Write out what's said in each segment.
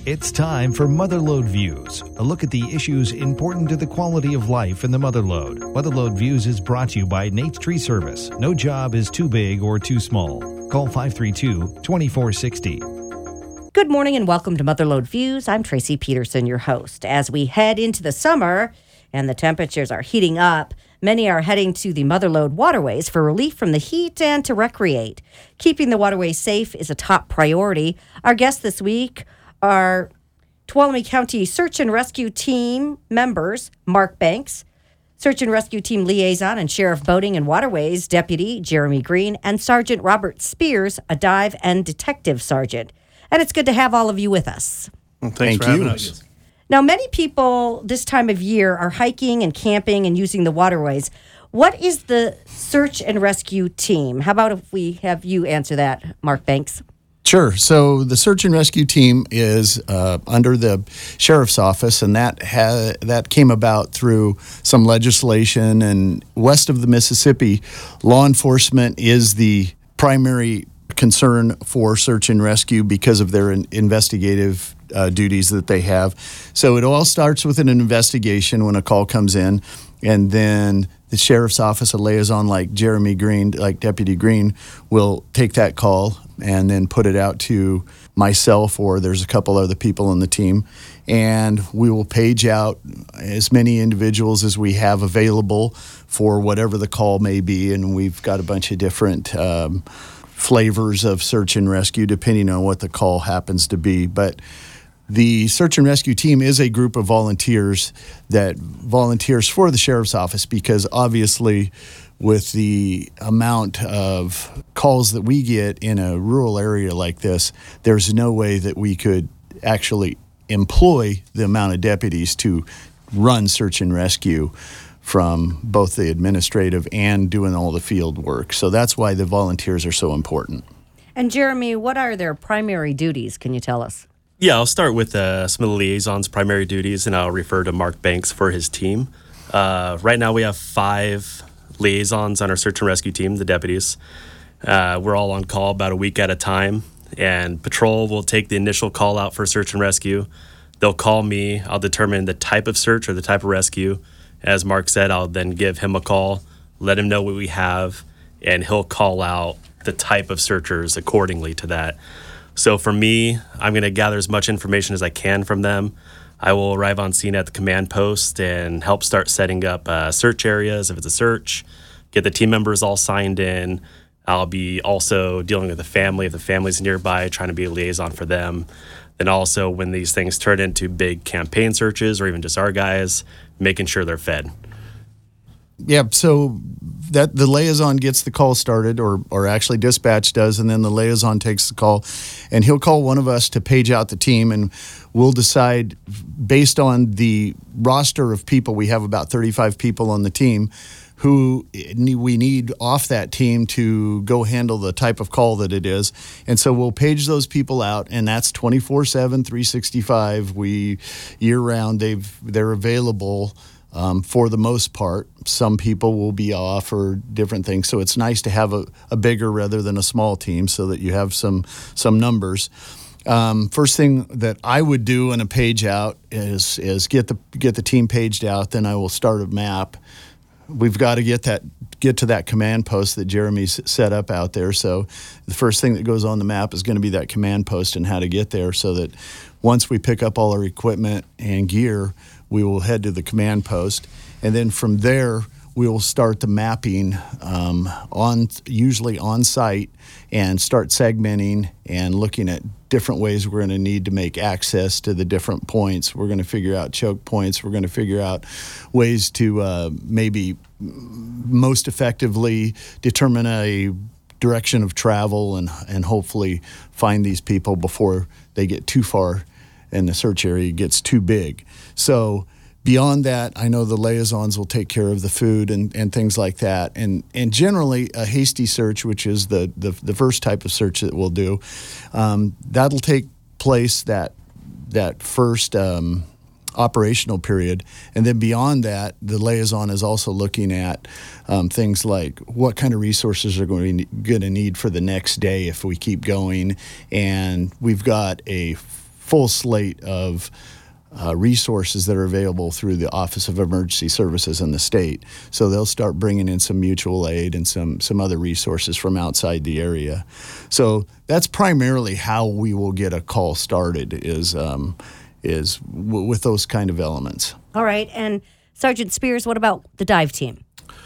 It's time for Motherlode Views, a look at the issues important to the quality of life in the Motherlode. Motherlode Views is brought to you by Nate's Tree Service. No job is too big or too small. Call 532-2460. Good morning and welcome to Motherlode Views. I'm Tracy Peterson, your host. As we head into the summer and the temperatures are heating up, many are heading to the Motherlode waterways for relief from the heat and to recreate. Keeping the waterways safe is a top priority. Our guests this week are Tuolumne County Search and Rescue Team members, Mark Banks, Search and Rescue Team Liaison and Sheriff Boating and Waterways Deputy Jeremy Green, and Sergeant Robert Spears, a dive and detective sergeant. And it's good to have all of you with us. Well, thanks for having us. Now, many people this time of year are hiking and camping and using the waterways. What is the Search and Rescue Team? How about if we have you answer that, Mark Banks? Sure. So the Search and Rescue Team is under the Sheriff's Office, and that came about through some legislation. And west of the Mississippi, law enforcement is the primary concern for search and rescue because of their investigative duties that they have. So it all starts with an investigation when a call comes in, and then the Sheriff's Office, a liaison like Jeremy Green, like Deputy Green, will take that call and then put it out to myself, or there's a couple other people on the team, and we will page out as many individuals as we have available for whatever the call may be, and we've got a bunch of different flavors of search and rescue depending on what the call happens to be. But the Search and Rescue Team is a group of volunteers that volunteers for the Sheriff's Office, because obviously with the amount of calls that we get in a rural area like this, there's no way that we could actually employ the amount of deputies to run search and rescue from both the administrative and doing all the field work. So that's why the volunteers are so important. And Jeremy, what are their primary duties? Can you tell us? Yeah, I'll start with some of the liaison's primary duties, and I'll refer to Mark Banks for his team. Right now we have 5 liaisons on our search and rescue team, the deputies. We're all on call about a week at a time, and patrol will take the initial call out for search and rescue. They'll call me. I'll determine the type of search or the type of rescue. As Mark said, I'll then give him a call, let him know what we have, and he'll call out the type of searchers accordingly to that. So for me, I'm going to gather as much information as I can from them. I will arrive on scene at the command post and help start setting up search areas if it's a search, get the team members all signed in. I'll be also dealing with the family if the family's nearby, trying to be a liaison for them. Then also when these things turn into big campaign searches or even just our guys, making sure they're fed. Yeah, so that the liaison gets the call started, or actually dispatch does, and then the liaison takes the call, and he'll call one of us to page out the team, and we'll decide based on the roster of people. We have about 35 people on the team who we need off that team to go handle the type of call that it is. And so we'll page those people out, and that's 24/7, 365. Year-round, they're available for the most part. Some people will be off or different things. So it's nice to have a bigger rather than a small team so that you have some numbers. First thing that I would do in a page out is get the team paged out. Then I will start a map. We've got to get to that command post that Jeremy's set up out there. So the first thing that goes on the map is going to be that command post and how to get there, so that once we pick up all our equipment and gear, we will head to the command post. And then from there, we will start the mapping usually on site, and start segmenting and looking at different ways we're going to need to make access to the different points. We're going to figure out choke points. We're going to figure out ways to maybe most effectively determine a direction of travel and hopefully find these people before they get too far and the search area gets too big. So beyond that, I know the liaisons will take care of the food and things like that. And generally, a hasty search, which is the first type of search that we'll do, that'll take place that first operational period. And then beyond that, the liaison is also looking at things like what kind of resources are going to need for the next day if we keep going. And we've got a full slate of resources that are available through the Office of Emergency Services in the state. So they'll start bringing in some mutual aid and some other resources from outside the area. So that's primarily how we will get a call started is with those kind of elements. All right. And Sergeant Spears, what about the dive team?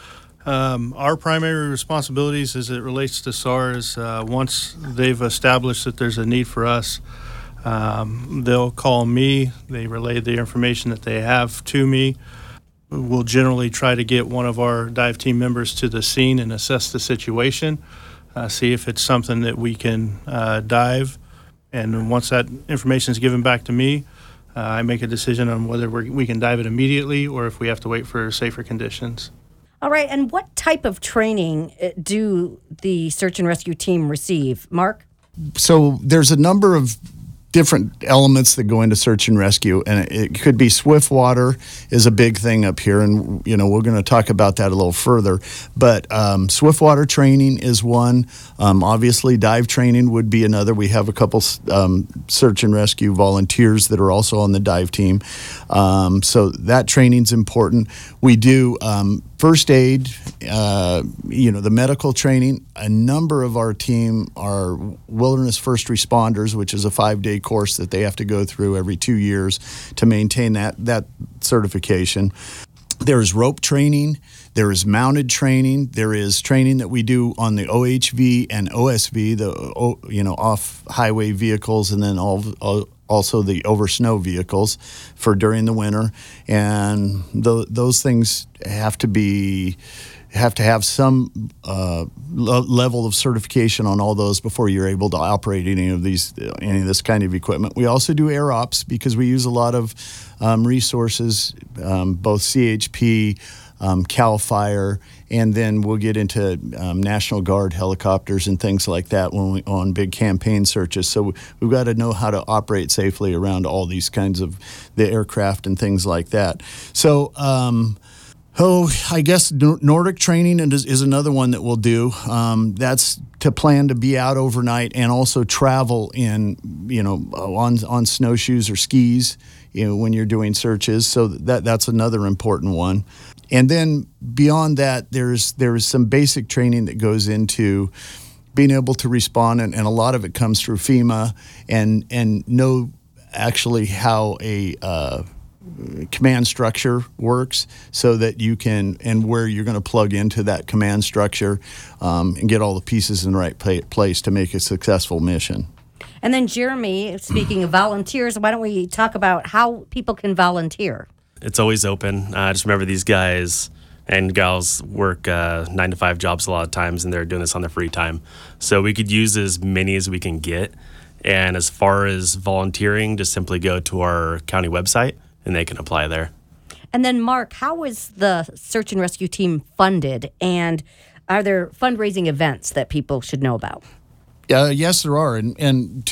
Our primary responsibilities as it relates to SAR is once they've established that there's a need for us, they'll call me. They relay the information that they have to me. We'll generally try to get one of our dive team members to the scene and assess the situation, see if it's something that we can dive. And once that information is given back to me, I make a decision on whether we can dive it immediately or if we have to wait for safer conditions. All right. And what type of training do the search and rescue team receive? Mark? So there's a number of different elements that go into search and rescue, and it could be swift water is a big thing up here, and we're going to talk about that a little further. But swift water training is one. Obviously, dive training would be another. We have a couple search and rescue volunteers that are also on the dive team, so that training's important. We do first aid, the medical training. A number of our team are wilderness first responders, which is a 5-day course that they have to go through every 2 years to maintain that certification. There is rope training. There is mounted training. There is training that we do on the OHV and OSV, the off-highway vehicles, and then also the over snow vehicles for during the winter. And those things have to have some level of certification on all those before you're able to operate any of this kind of equipment. We also do air ops because we use a lot of resources, both CHP, CAL FIRE, and then we'll get into National Guard helicopters and things like that on big campaign searches. So we've got to know how to operate safely around all these kinds of the aircraft and things like that. So I guess Nordic training is another one that we'll do. That's to plan to be out overnight and also travel on snowshoes or skis, when you're doing searches. So that's another important one. And then beyond that, there's some basic training that goes into being able to respond, and a lot of it comes through FEMA and know actually how a command structure works, so that you can, and where you're going to plug into that command structure and get all the pieces in the right place to make a successful mission. And then Jeremy, speaking of volunteers, why don't we talk about how people can volunteer? It's always open. Just remember, these guys and gals work 9-to-5 jobs a lot of times, and they're doing this on their free time. So we could use as many as we can get. And as far as volunteering, just simply go to our county website, and they can apply there. And then, Mark, how is the search and rescue team funded? And are there fundraising events that people should know about? Yes, there are. And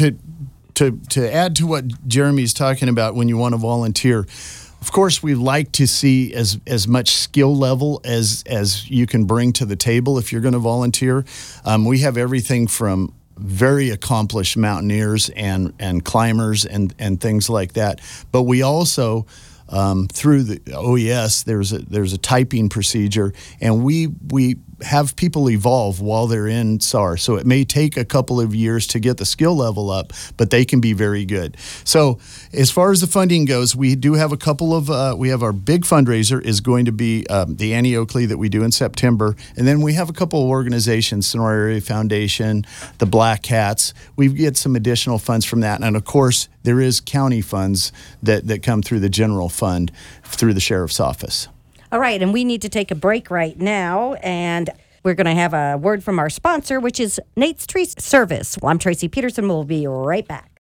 to add to what Jeremy's talking about, when you want to volunteer, of course, we like to see as much skill level as you can bring to the table if you're going to volunteer. We have everything from very accomplished mountaineers and climbers and things like that. But we also, through the OES, there's a typing procedure, and we have people evolve while they're in SAR. So it may take a couple of years to get the skill level up, but they can be very good. So as far as the funding goes, we do have a couple of, we have our big fundraiser is going to be the Annie Oakley that we do in September. And then we have a couple of organizations, Sonora Area Foundation, the Black Hats. We get some additional funds from that. And of course, there is county funds that come through the general fund through the sheriff's office. All right, and we need to take a break right now, and we're going to have a word from our sponsor, which is Nate's Tree Service. Well, I'm Tracy Peterson. We'll be right back.